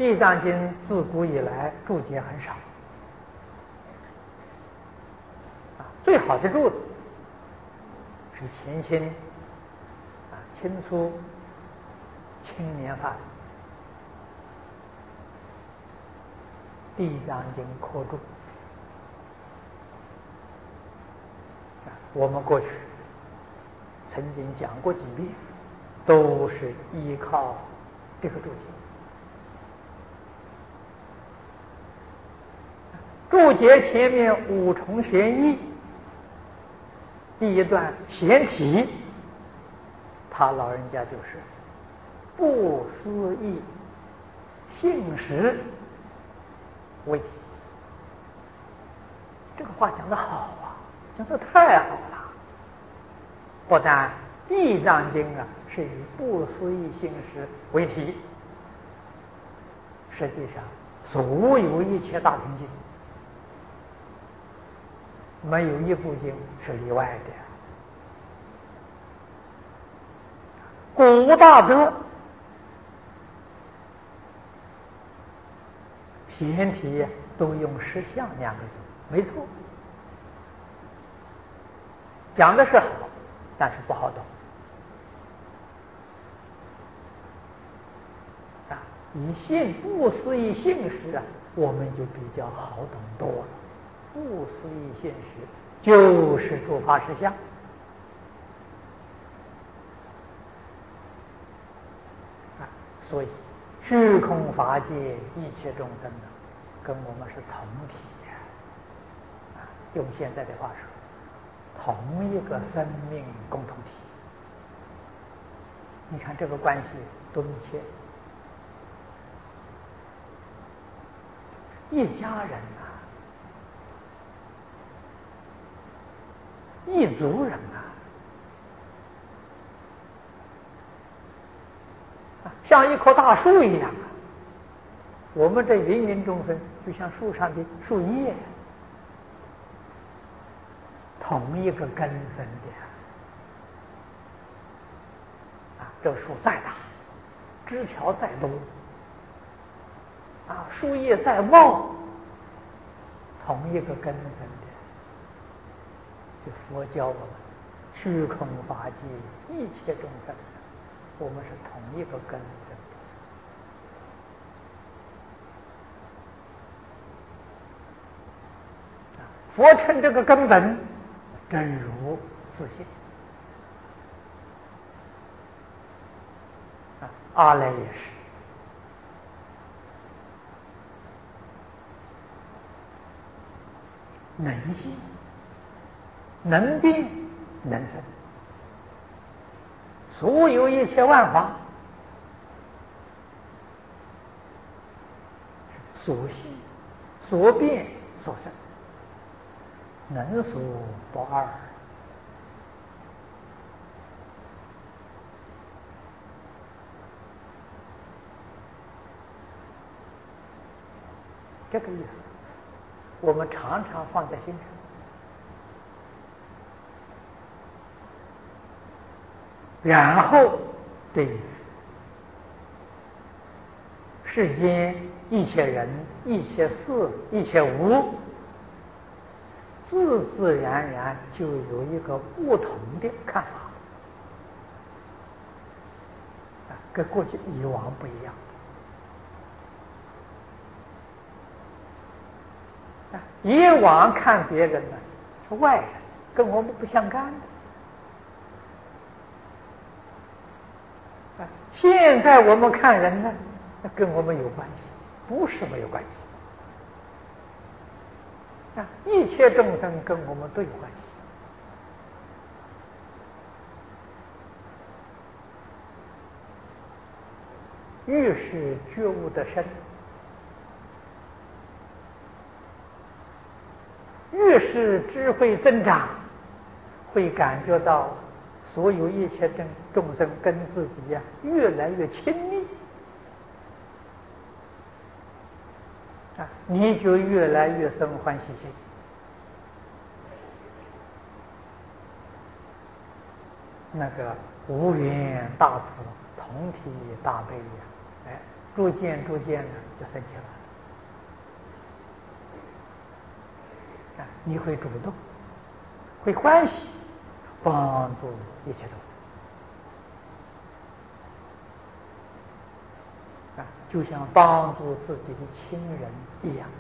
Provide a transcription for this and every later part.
地藏经》自古以来注解很少，最好的注子是前清清初青年法师《地藏经》科注。我们过去曾经讲过几遍，都是依靠这个注解。注解前面五重玄义，第一段显体，他老人家就是不思议信实为体。这个话讲得好啊，讲得太好了。不但《地藏经》是以不思议信实为题，实际上所有一切大乘经没有一部经是例外的。古大德显体都用实相两个字，没错，讲的是好，但是不好懂以信不思议信实我们就比较好懂多了。不思议信实就是诸法实相所以虚空法界一切众生跟我们是同体用现在的话说，同一个生命共同体。你看这个关系多密切，一家人一族人像一棵大树一样我们这芸芸众生就像树上的树叶，同一个根生的这树再大，枝条再多树叶再茂，同一个根生的。就佛教我们虚空法界一切众生，我们是同一个根生的。佛称这个根本真如自性，阿赖也是。能现能变能生，所有一切万法所现所变所生，能所不二。这个意思我们常常放在心上。然后对世间一切人一切事一切物，自自然然就有一个不同的看法跟过去以往不一样以往看别人是外人，跟我们不相干的现在我们看人呢，那跟我们有关系，不是没有关系一切众生跟我们都有关系。越是觉悟的深，越是智慧增长，会感觉到所有一切众生跟自己越来越亲密你就越来越生欢喜心。那个无缘大慈，同体大悲逐渐呢就生气了，你会主动，会欢喜，帮助一切众就像帮助自己的亲人一样。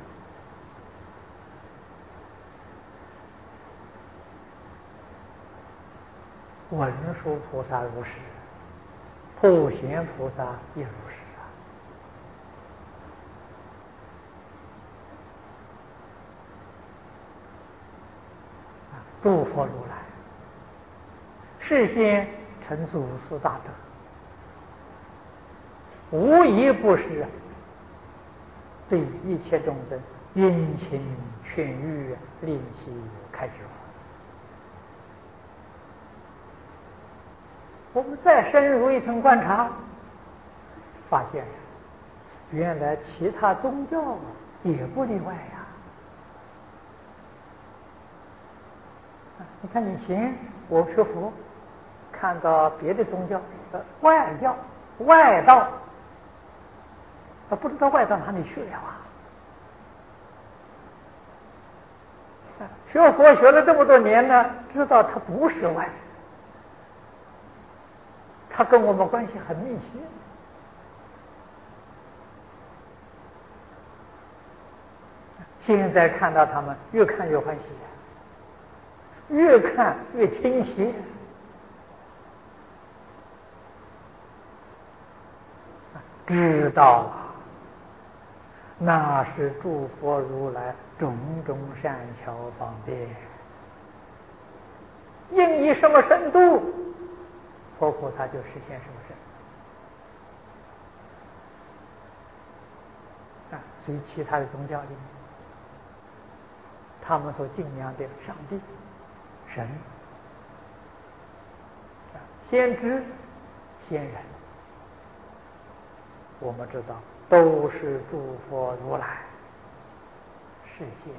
文殊菩萨如是，普贤菩萨也如是诸佛如来事先成祖师大德，无一不是对一切众生殷勤劝喻，令其开智。我们再深入一层观察，发现原来其他宗教也不例外呀。你看以前我学佛，看到别的宗教的外教、外道，不知道外到哪里去了学佛学了这么多年呢，知道他不是外，他跟我们关系很密切。现在看到他们，越看越欢喜，越看越亲切。知道那是诸佛如来种种善巧方便，应以什么深度，佛菩萨就实现什么深。所以其他的宗教里面，他们所敬仰的上帝、神、先知、先人，我们知道都是诸佛如来实现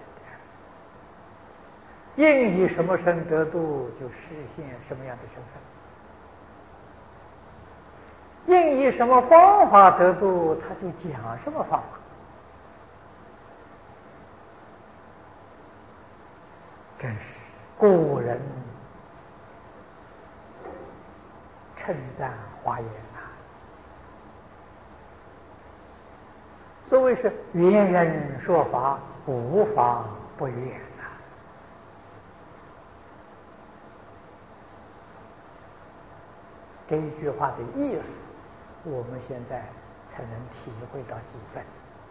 的，应以什么身得度，就实现什么样的身份；应以什么方法得度，他就讲什么方法。真是古人称赞华严所谓是圆人说法，无法不圆这一句话的意思，我们现在才能体会到几分。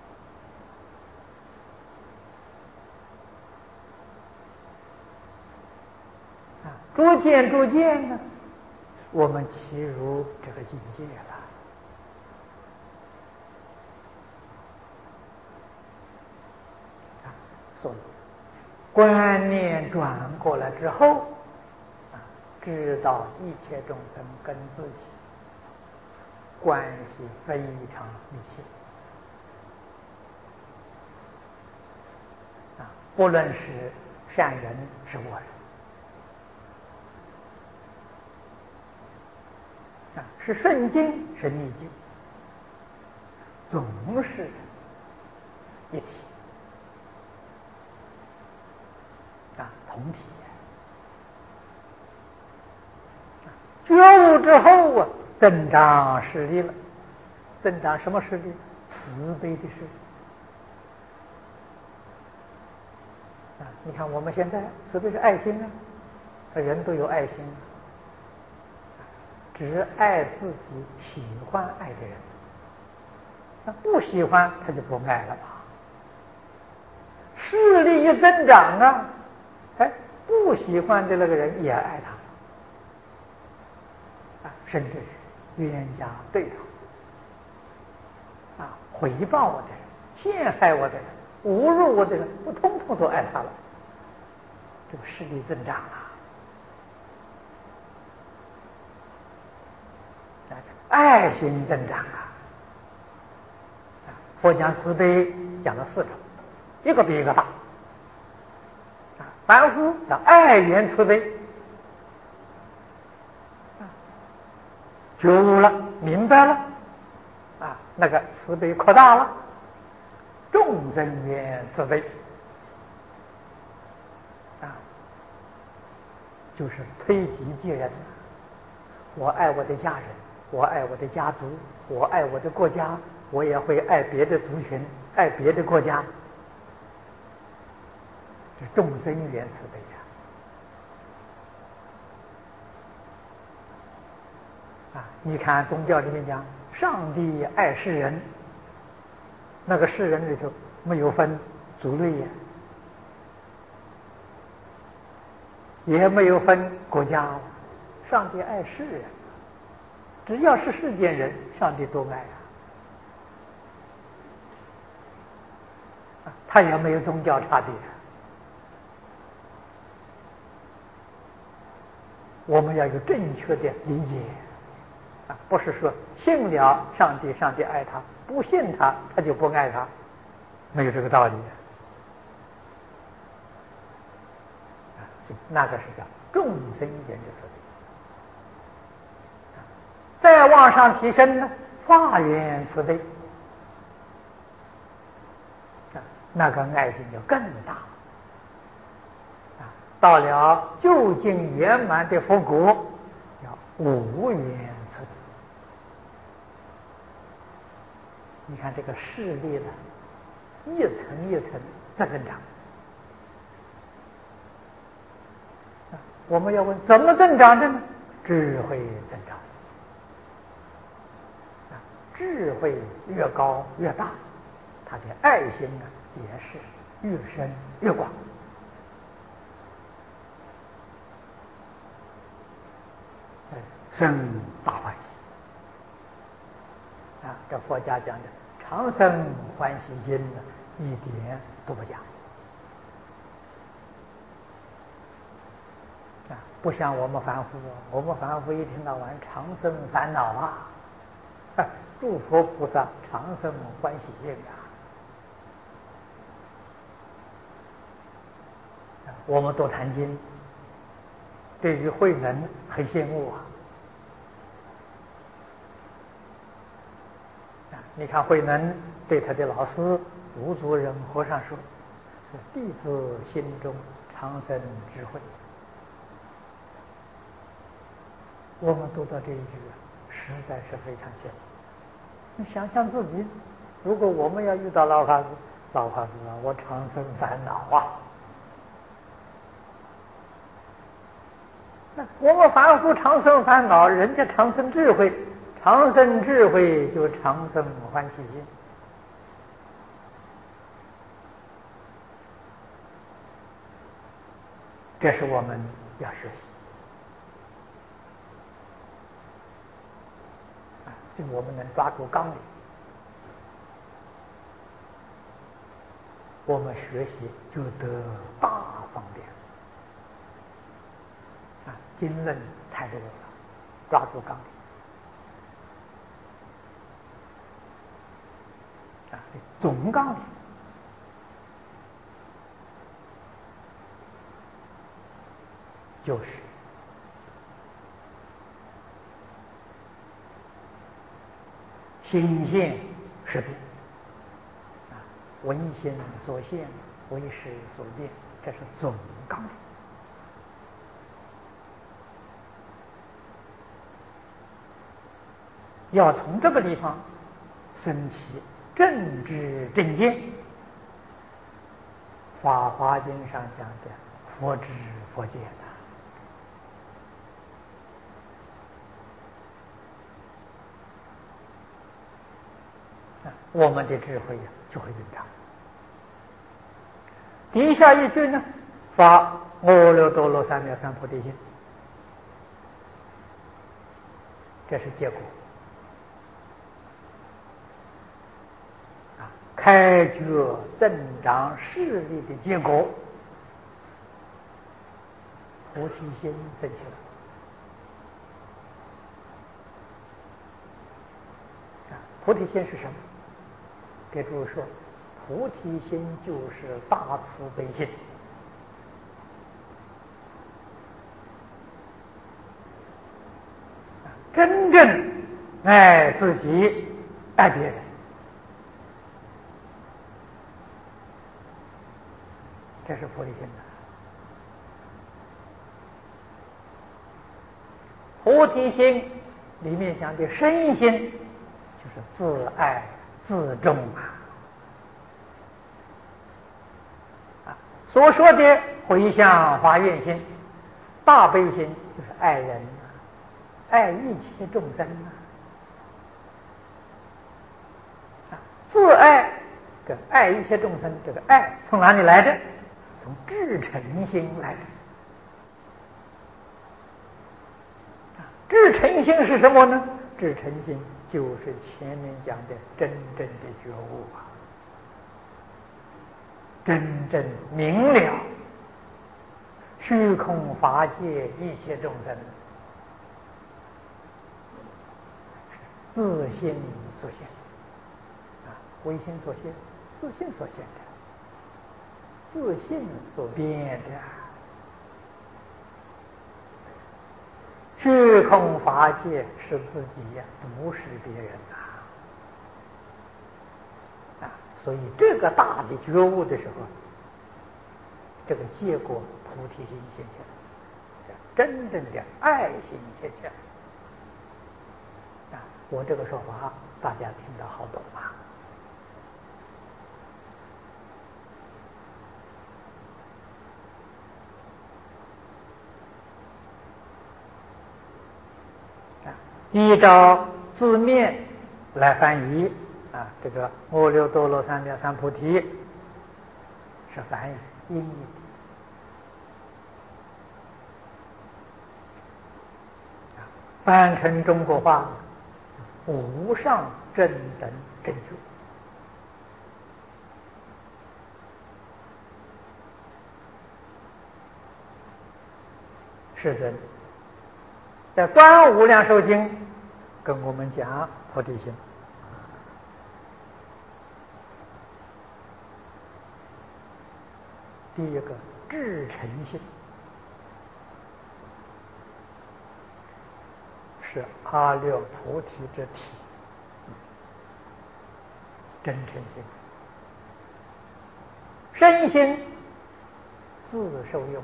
逐渐呢，我们契入这个境界了。所以观念转过来之后，知道一切众生跟自己关系非常密切不论是善人是恶人。是顺境是逆境，总是一体同体。觉悟之后增长势力了，增长什么势力？慈悲的势力。你看我们现在慈悲是爱心人都有爱心只爱自己喜欢爱的人，不喜欢他就不爱了吧。势力一增长不喜欢的那个人也爱他甚至冤家对头毁谤我的人、陷害我的人、侮辱我的人，我统统都爱他了。这个势力增长爱心增长佛讲慈悲讲了4种，一个比一个大凡夫叫爱缘慈悲觉悟了，明白了那个慈悲扩大了，众生缘慈悲啊，就是推己及人。我爱我的家人，我爱我的家族，我爱我的国家，我也会爱别的族群，爱别的国家。这众生缘慈悲啊！你看宗教里面讲，上帝爱世人，那个世人里头没有分族类呀，也没有分国家，上帝爱世人，只要是世间人，上帝都爱啊！他也没有宗教差别。我们要有正确的理解啊，不是说信了上帝，上帝爱他；不信他，他就不爱他，没有这个道理。那个是叫众生缘的慈悲。再往上提升呢，法缘慈悲，那个爱心就更大。到了究竟圆满的佛国，叫无缘慈悲。你看这个势力呢，一层一层在增长。我们要问怎么增长的呢？智慧增长。智慧越高越大，他的爱心呢也是越深越广。生大欢喜啊！这佛家讲的常生欢喜心呢，一点都不假啊！不像我们凡夫，我们凡夫一天到晚常生烦恼啊！诸佛菩萨常生欢喜心啊！我们多谈经，对于慧能很羡慕啊！你看慧能对他的老师吴主任和尚说：“弟子心中常生智慧。”我们读到这一句，实在是非常羡慕。你想想自己，如果我们要遇到老法师啊，我常生烦恼啊！那我们凡夫常生烦恼，人家常生智慧。常生智慧就常生欢喜心，这是我们要学习啊！就我们能抓住纲领，我们学习就得大方便啊！经论太多了，抓住纲领。总纲领就是心现识变啊，闻心所现，为识所变，这是总纲领。要从这个地方升起正知正见。法华经上讲的佛知佛见我们的智慧就会增长。底下一句呢，发阿耨多罗三藐三菩提心，这是结果啊，开觉增长势力的结果，菩提心升起来。菩提心是什么？给诸位说，菩提心就是大慈悲心。真正爱自己，爱别人。 这是菩提心的。菩提心里面讲的身心，就是自爱自重所说的回向发愿心、大悲心，就是爱人，爱一切众生自爱跟爱一切众生，这个爱从哪里来的？从至诚心来的。至诚心是什么呢？至诚心就是前面讲的真正的觉悟真正明了虚空法界一切众生自心所现唯心所现，自性所现的，自性所变的虚空法界是自己呀，不是别人所以这个大的觉悟的时候，这个结果菩提心现前，真正的爱心现前我这个说法大家听得好懂依照字面来翻译这个阿耨多罗三藐三菩提是翻译音译翻成中国话无上正等正觉。是的，在《观无量寿经》跟我们讲菩提心。第一个至诚心是阿耨菩提之体，真诚心。身心自受用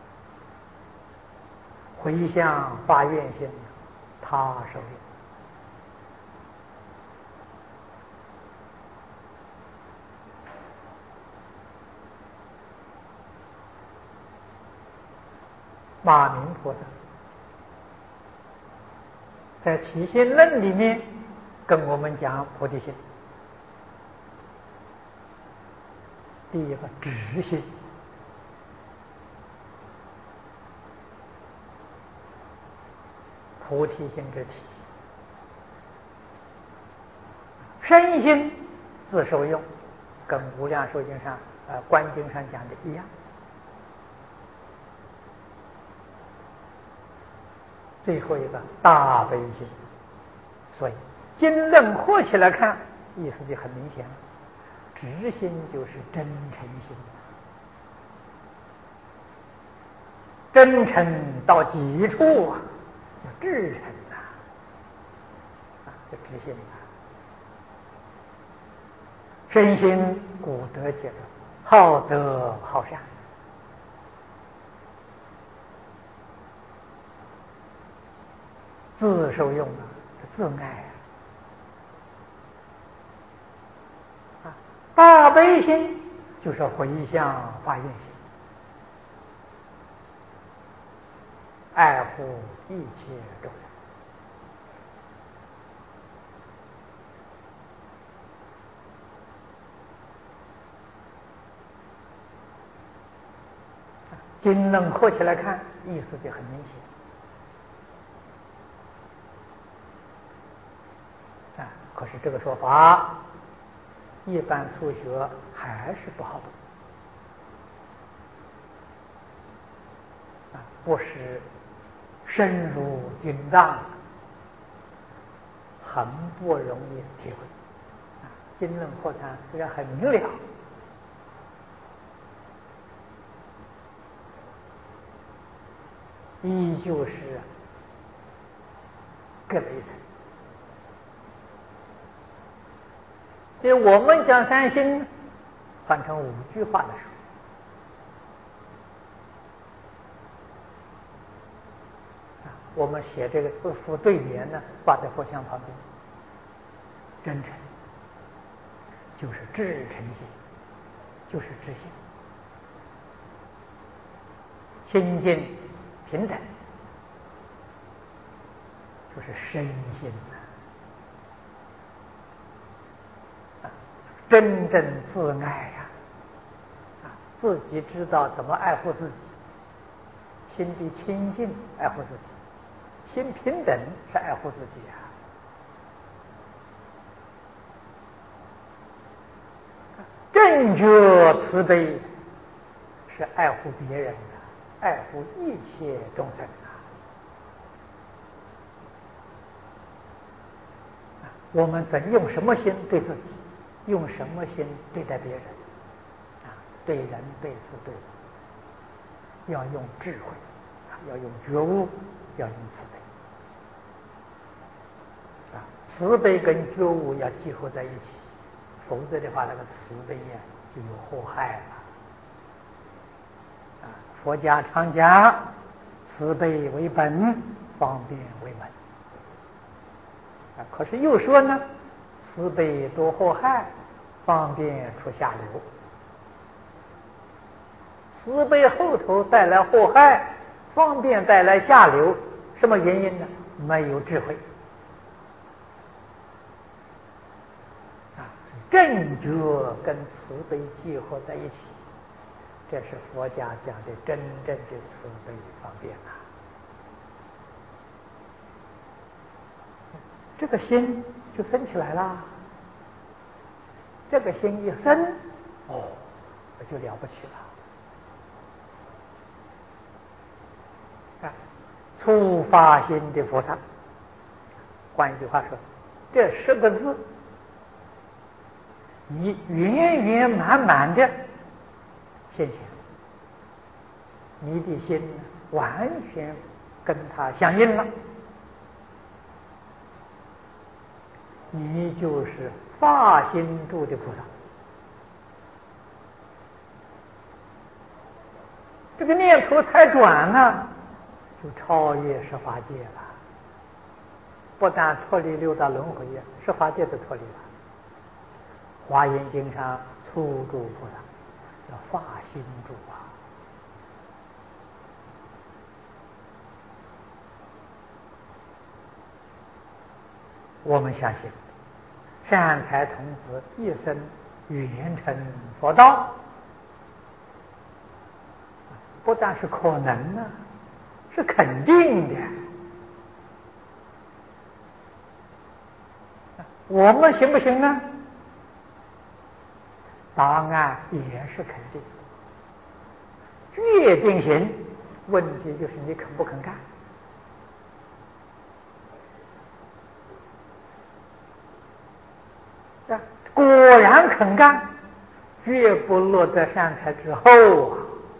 回向发愿心，他受用。马明菩萨在《起心论》里面跟我们讲菩提心，第一个直心，菩提心之体，身心自受用，跟《无量寿经》上观经上讲的一样。最后一个大悲心，所以经论合起来看，意思就很明显了。直心就是真诚心，真诚到极处叫至诚叫直心身心古德解的好德好善，自受用自爱大悲心就是回向发愿心，爱护一切众生。经论合起来看，意思就很明显可是这个说法一般初学还是不好懂不是深入经藏，很不容易体会经论合参虽然很明了，依旧是隔了一层。所以我们讲三心换成5句话的时候， 我们写这个副对联呢，挂在佛像旁边。真诚就是至诚心，就是知心；清净平等就是身心真正自爱呀，自己知道怎么爱护自己，心地清净爱护自己，心平等是爱护自己呀。正觉慈悲是爱护别人的，爱护一切众生我们怎用什么心对自己，用什么心对待别人对人对事对物，要用智慧要用觉悟，要用慈悲慈悲跟觉悟要结合在一起，否则的话，那个慈悲呀就有祸害了佛家常讲，慈悲为本，方便为门可是又说呢，慈悲多祸害，方便出下流。慈悲后头带来祸害，方便带来下流，什么原因呢？没有智慧正觉跟慈悲结合在一起，这是佛家讲的真正的慈悲方便这个心就生起来了，这个心一生，那就了不起了初发心的菩萨，换一句话说，这10个字你圆圆满满的现前，你的心完全跟它相应了，你就是发心住的菩萨。这个念头才转呢，就超越十法界了，不但脱离六道轮回十法界都脱离了。华严经上初住菩萨叫发心住我们相信善财童子一生圆成佛道，不但是可能是肯定的。我们行不行呢？答案也是肯定，决定行，问题就是你肯不肯干果然肯干，绝不落在善财之后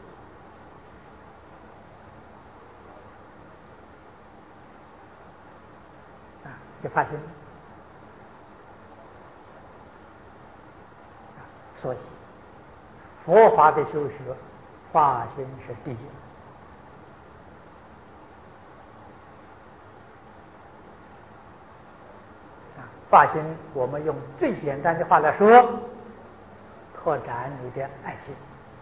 就发现所以佛法的修学，发心是第一。发心，我们用最简单的话来说，拓展你的爱心。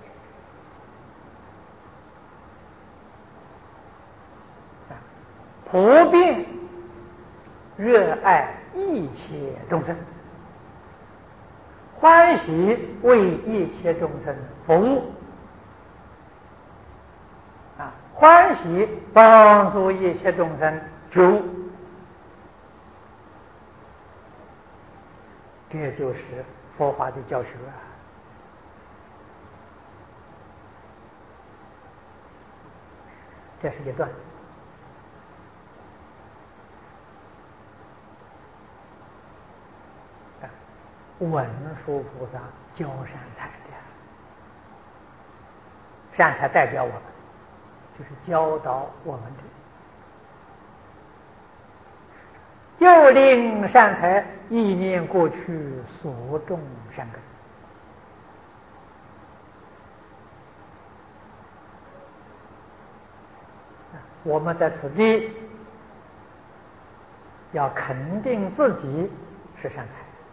普遍热爱一切众生，欢喜为一切众生服务欢喜帮助一切众生觉悟，这就是佛法的教学这是一段。文殊菩萨教善财的，善财代表我们，就是教导我们的。又令善财意念过去所种善根。我们在此地要肯定自己是善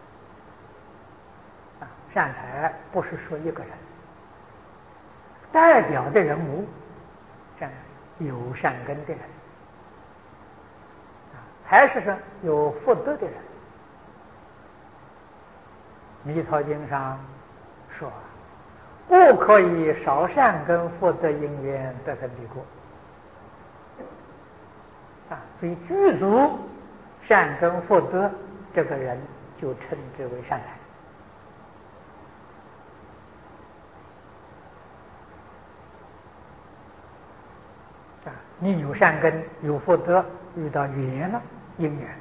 财。善财不是说一个人，代表的人物，有善根的人，才是说有福德的人。弥陀经上说，不可以少善根福德因缘得生彼国。所以具足善根福德，这个人就称之为善财。你有善根有福德，遇到缘了，因缘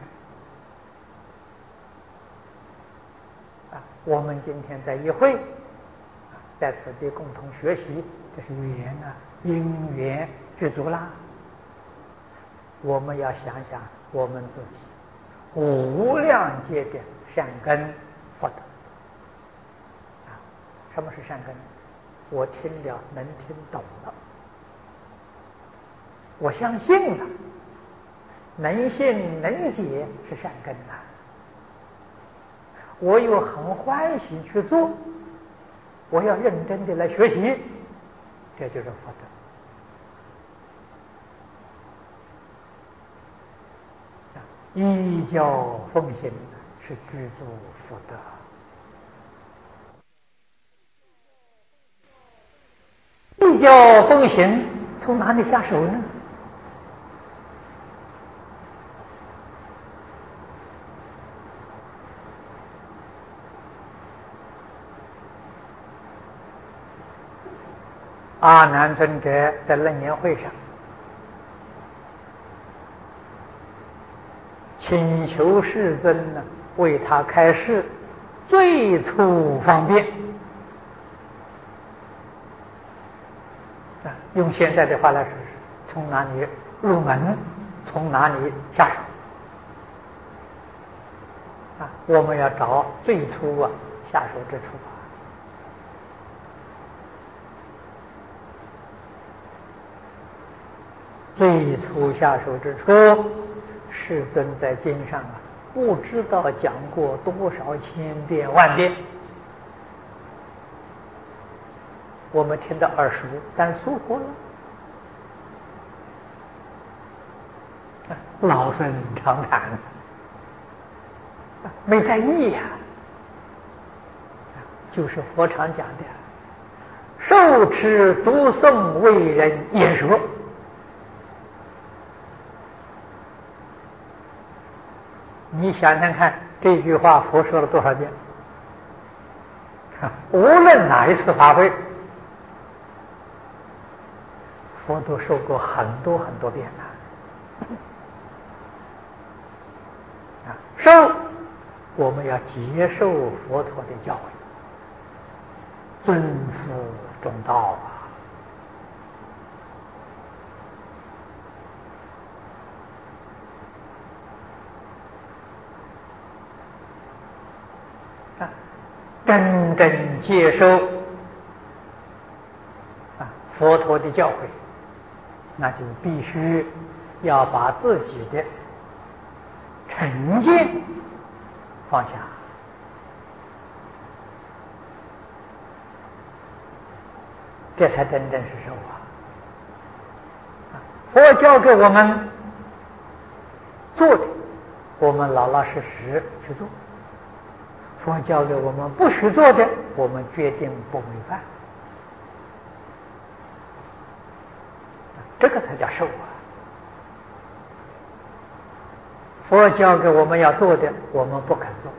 了。我们今天在一会，在此地共同学习，这是缘因缘具足啦。我们要想想我们自己无量劫的善根福德。什么是善根？我听了能听懂了，我相信了，能信能解是善根呐。我又很欢喜去做，我要认真的来学习，这就是福德。依教奉行是具足福德。依教奉行从哪里下手呢？阿难尊者在楞严会上请求世尊呢，为他开示最初方便。用现在的话来说，是从哪里入门，从哪里下手。我们要找最初下手之处。最初下手之处，世尊在经上不知道讲过多少千遍万遍，我们听得耳熟，但疏忽了。老生常谈，没在意呀。就是佛常讲的，受持读诵为人言说。你想想看，这句话佛说了多少遍？无论哪一次法会，佛都说过很多很多遍了。受，我们要接受佛陀的教诲，尊师重道真正接受佛陀的教诲，那就必须要把自己的成见放下。这才真正是受佛教给我们做的，我们老老实实去做；佛教给我们不许做的，我们决定不违反。这个才叫受佛教给我们要做的，我们不肯做；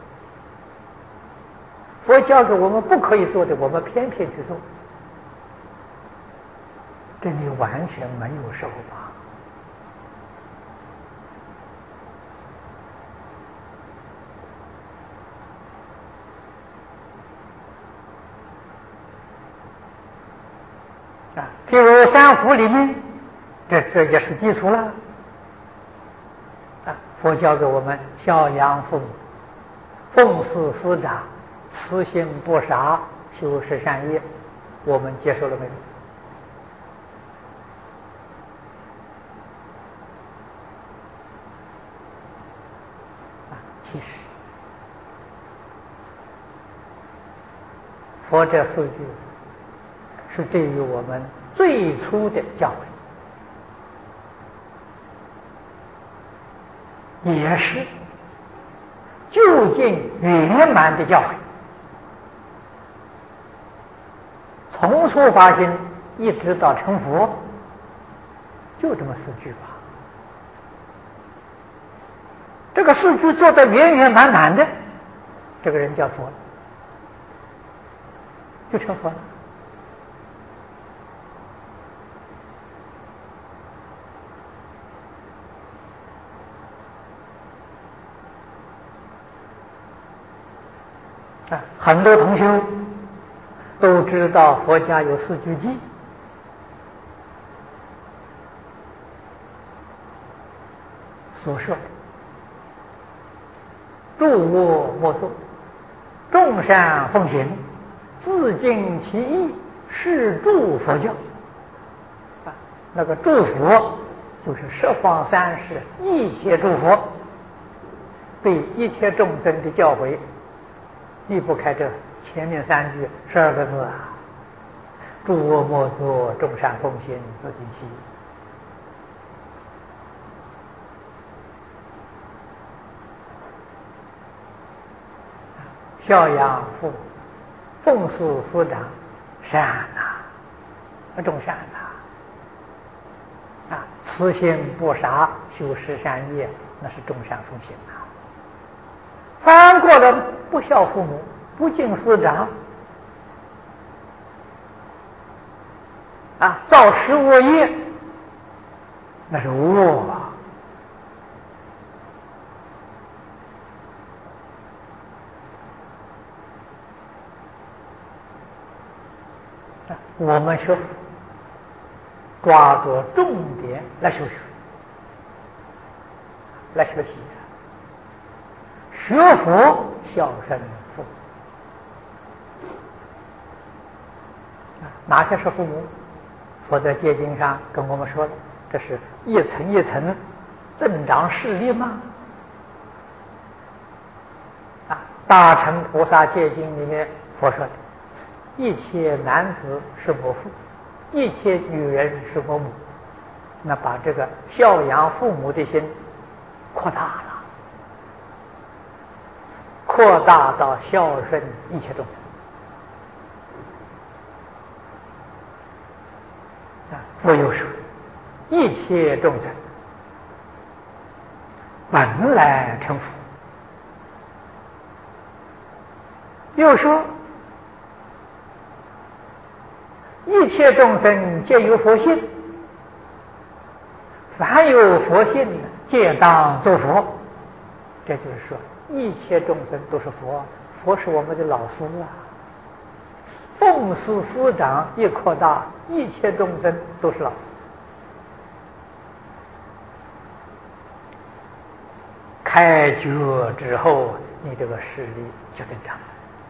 佛教给我们不可以做的，我们偏偏去做。这里完全没有受譬如三福里面，这也是基础了。佛教给我们孝养父母，奉事师长，慈心不杀，修持善业，我们接受了没有？ 佛这四句是对于我们最初的教诲，也是究竟圆满的教诲。从初发心一直到成佛，就这么四句吧。这个四句做得圆圆满满的，这个人叫佛了，就成佛了。很多同修都知道佛家有四句偈，所说的住卧莫作，众善奉行，自尽其意，是助佛教。那个助佛就是十方三世一切诸佛对一切众生的教诲，离不开这前面三句12个字啊：住卧莫作，众善奉行，自尽其意。孝养父母，奉事师长，善众善慈心不杀，修十善业，那是众善奉行反过来不孝父母，不敬师长造十恶业，那是恶我们学佛抓住重点来修学，来学习，学佛孝顺父母。哪些是父母？佛在戒经上跟我们说了，这是一层一层增长势力吗？大乘菩萨戒经里面佛说的，一切男子是我父，一切女人是我母。那把这个孝养父母的心扩大了，扩大到孝顺一切众生。佛又说，一切众生本来成佛。又说，一切众生皆有佛性，凡有佛性，皆当作佛。这就是说，一切众生都是佛，佛是我们的老师奉事师长一扩大，一切众生都是老师。开觉之后，你这个势力就增长了。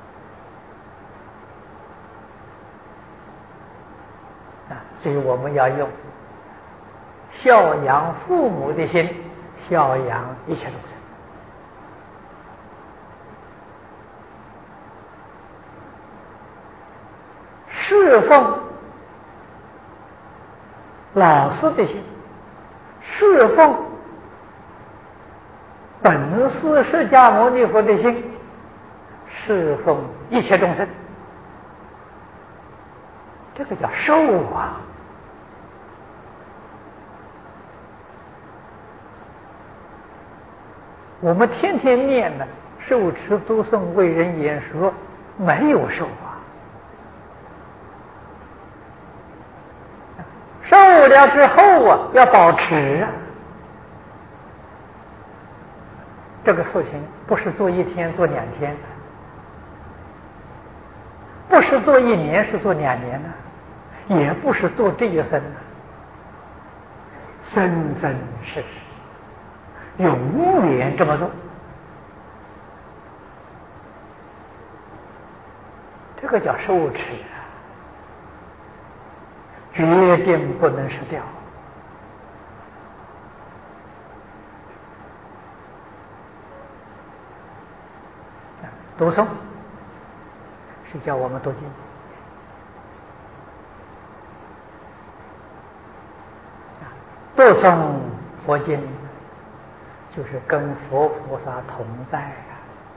所以我们要用孝养父母的心，孝养一切众生。侍奉老师的心，侍奉本师释迦牟尼佛的心，侍奉一切众生，这个叫受我们天天念的受持读诵为人演说，没有受受了之后要保持这个事情不是做1天做2天，不是做1年是做2年也不是做这一生生生世世永远这么做，这个叫受持决定不能失掉。读诵是叫我们读经。读诵佛经，就是跟佛菩萨同在啊。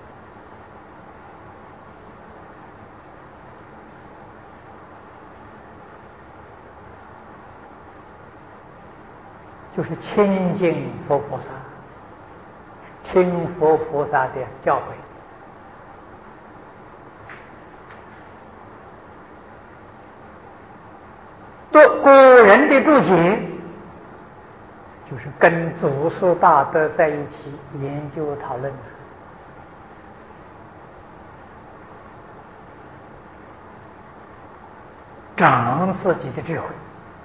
就是亲近佛菩萨，听佛菩萨的教诲。读古人的注解，就是跟祖师大德在一起研究讨论，长自己的智慧，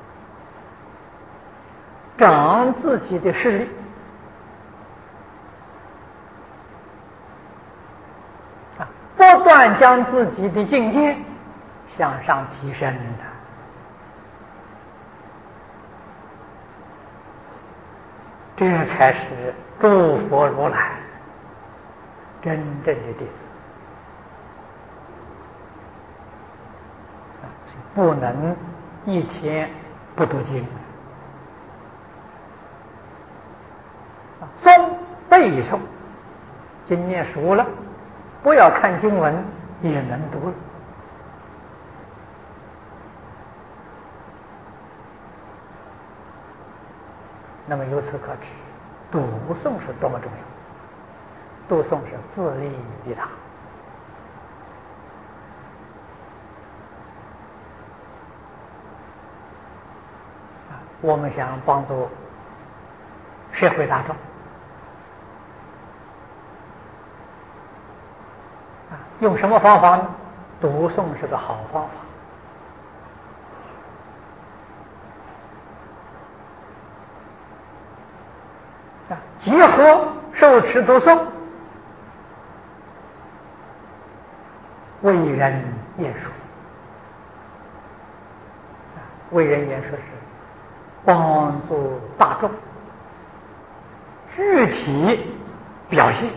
长自己的视力，不断将自己的境界向上提升的。这才是诸佛如来真正的弟子，不能一天不读经。诵背诵，经念熟了，不要看经文也能读了。那么由此可知，读诵是多么重要。读诵是自利利他。我们想帮助社会大众，用什么方法呢？读诵是个好方法。结合受持读诵，为人言说。为人言说是帮助大众具体表现，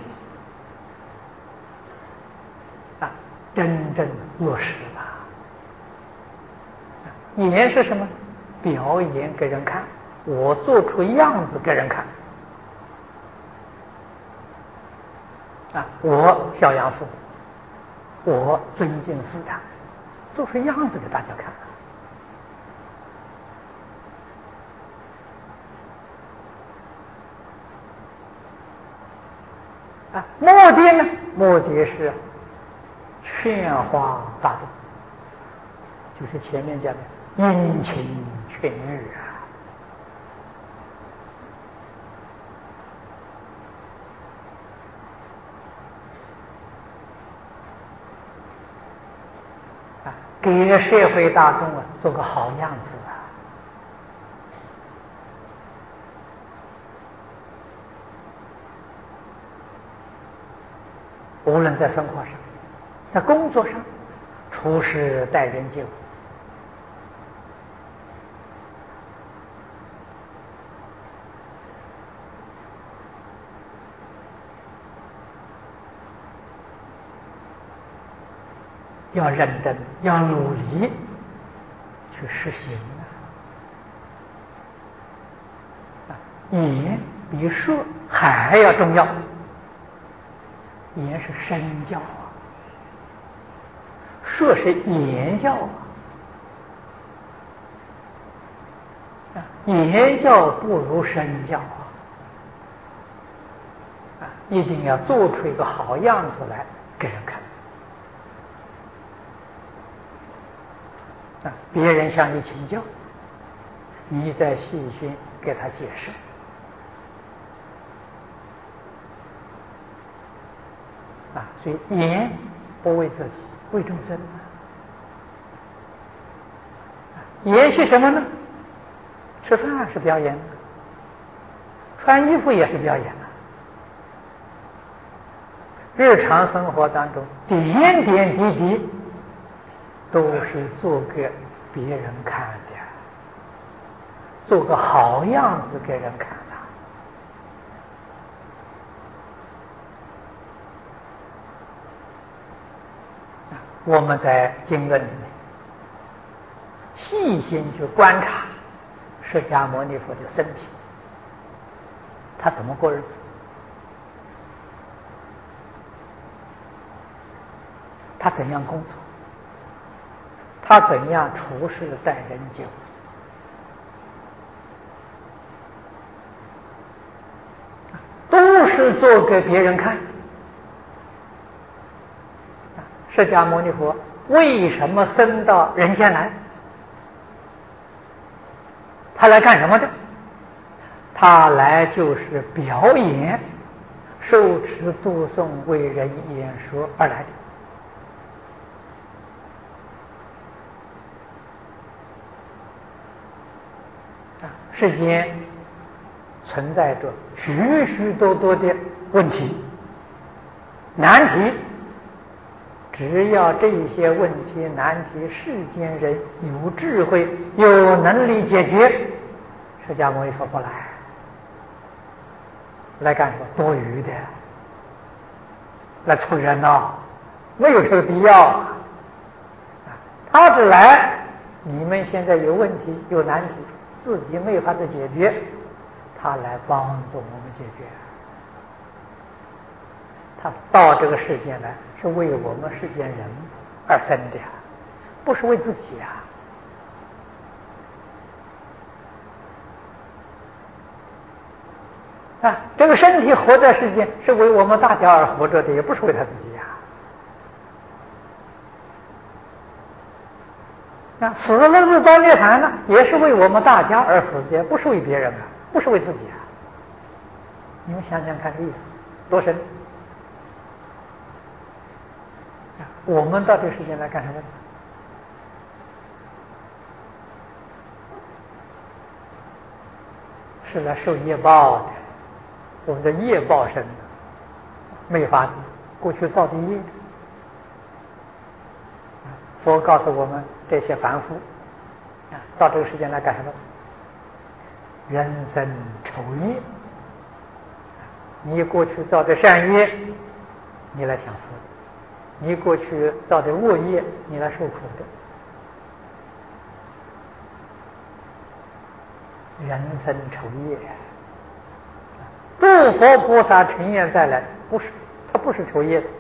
真正落实了。言是什么？表演给人看，我做出样子给人看。我孝养父母，我尊敬师长，做出样子给大家看。目的呢？目的是劝化大众，就是前面讲的殷勤劝日给社会大众做个好样子无论在生活上，在工作上，处事待人接物，要认真，要努力去实行言比说还要重要。言是身教说是言教言教不如身教一定要做出一个好样子来给人看。别人向你请教，你再细心给他解释。所以言不为自己，为众生。言是什么呢？吃饭是表演，穿衣服也是表演日常生活当中点点滴滴都是做给别人看的，做个好样子给人看我们在经论里面细心去观察释迦牟尼佛的生平，他怎么过日子？他怎样工作？他怎样处事待人接物？都是做给别人看。释迦牟尼佛为什么生到人间来？他来干什么的？他来就是表演、受持读诵、为人演说而来的。世间存在着许许多多的问题、难题，只要这些问题难题世间人有智慧有能力解决，释迦牟尼佛不来干什么？多余的，来凑热闹，没有这个必要。他只来，你们现在有问题有难题，自己没有法子解决，他来帮助我们解决。他到这个世间来是为我们世间人而生的，不是为自己啊。这个身体活在世间是为我们大家而活着的，也不是为他自己啊。死了入到涅槃了，也是为我们大家而死的，不是为别人啊，不是为自己啊。你们想想看，这意思多深！我们到这个世界来干什么？是来受业报的，我们的业报生的，没法子，过去造的业。佛告诉我们，这些凡夫到这个世界来干什么？人生丑业。你过去造的善业，你来享福；你过去造的恶业，你来受苦的。人生丑业，诸佛菩萨成愿再来，不是他不是丑业的，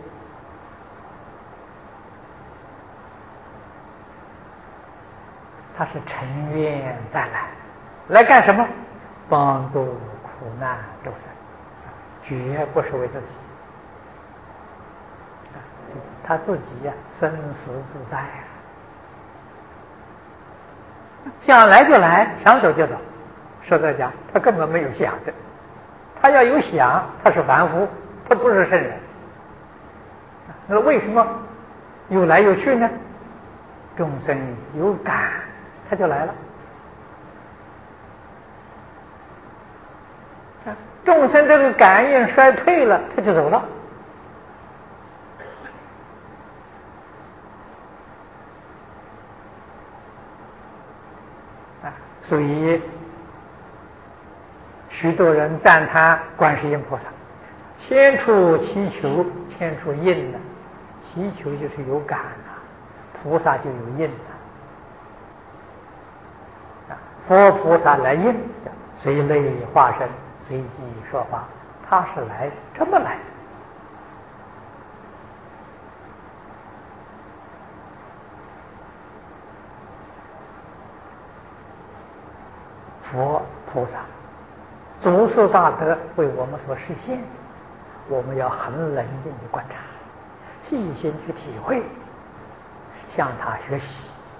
他是成愿再来干什么？帮助苦难众生，绝不是为自己。他自己生死自在想来就来，想走就走。实在讲，他根本没有想的。他要有想，他是凡夫，他不是圣人。那为什么有来有去呢？众生有感，他就来了。众生这个感应衰退了，他就走了。所以许多人赞叹观世音菩萨，千处祈求千处应祈求就是有感菩萨就有应佛菩萨来应，随类化身，随机说法，他是来这么来的。佛菩萨祖师大德为我们所实现，我们要很冷静的观察，细心去体会，向他学习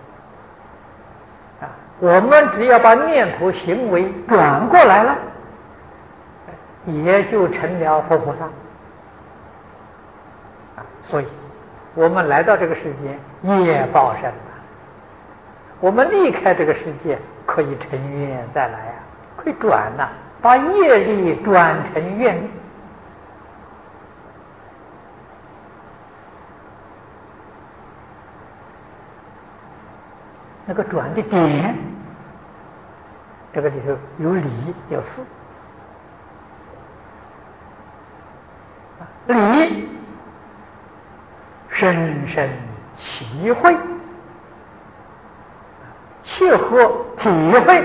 我们只要把念头行为转过来了，也就成了佛菩萨所以我们来到这个世界业报身我们离开这个世界可以成愿再来可以转把业力转成愿力。那个转的点，这个里头有理有事。理深深体会，切合体会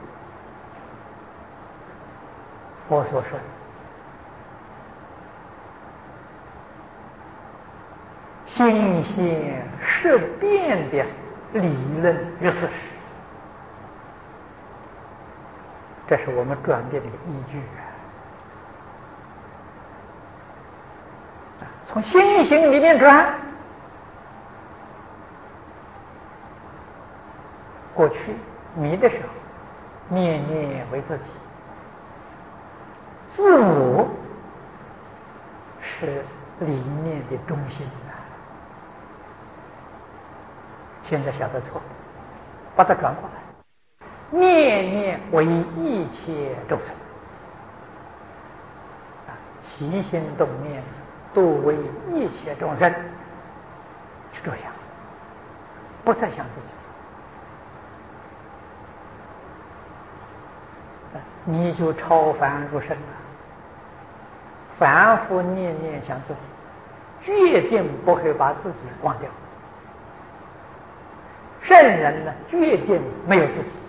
佛所说的心现识变的理论与事实，这是我们转变的依据从心性里面转，过去迷的时候，念念为自己，自我是理念的中心现在晓得错，把它转过来，念念为一切众生起心动念都为一切众生，是这样，不再想自己，你就超凡入圣了。反复念念想自己，决定不会把自己忘掉。圣人呢，决定没有自己。